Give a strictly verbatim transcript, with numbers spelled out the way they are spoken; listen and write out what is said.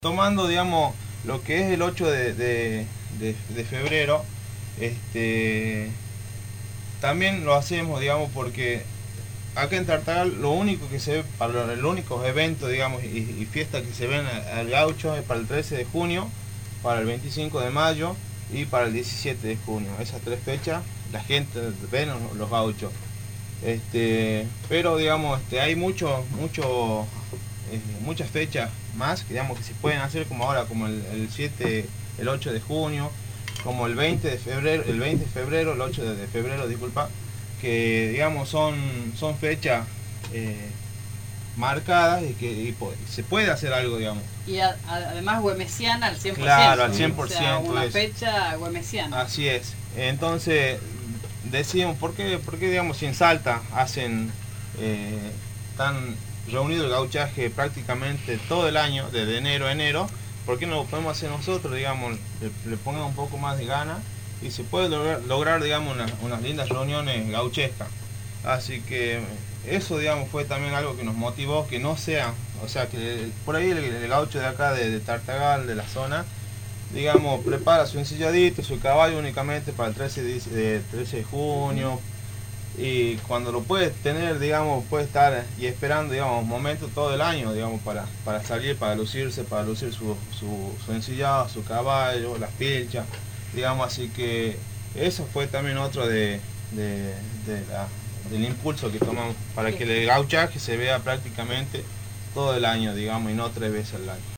Tomando, digamos, lo que es el ocho de, de, de, de febrero, este, también lo hacemos, digamos, porque acá en Tartagal lo único que se ve, para los, los únicos eventos, digamos, y, y fiestas que se ven al gaucho es para el trece de junio, para el veinticinco de mayo y para el diecisiete de junio. Esas tres fechas la gente ve los, los gauchos. Este, pero digamos, este, hay mucho, mucho, eh, muchas fechas más que, digamos, que se pueden hacer, como ahora, como el, el siete, el ocho de junio, como el veinte de febrero, el veinte de febrero, el ocho de febrero, disculpa, que digamos son, son fechas eh, marcadas y que y se puede hacer algo, digamos. Y a, a, además güemesiana al cien por ciento. Claro, al cien por ciento. O sea, una es, fecha güemesiana. Así es. Entonces, decimos, ¿por qué, por qué digamos, si en Salta hacen, eh, están reunidos el gauchaje prácticamente todo el año, desde enero a enero, ¿por qué no lo podemos hacer nosotros, digamos, le, le pongamos un poco más de gana y se puede lograr, lograr digamos, una, unas lindas reuniones gauchescas? Así que eso, digamos, fue también algo que nos motivó, que no sea, o sea, que por ahí el, el gaucho de acá, de, de Tartagal, de la zona, digamos, prepara su ensilladito, su caballo únicamente para el trece de junio, y cuando lo puede tener, digamos, puede estar y esperando, digamos, momentos todo el año, digamos, para, para salir, para lucirse, para lucir su, su, su ensillado, su caballo, las pilchas, digamos, así que eso fue también otro de, de, de la, del impulso que tomamos para que el gauchaje se vea prácticamente todo el año, digamos, y no tres veces al año.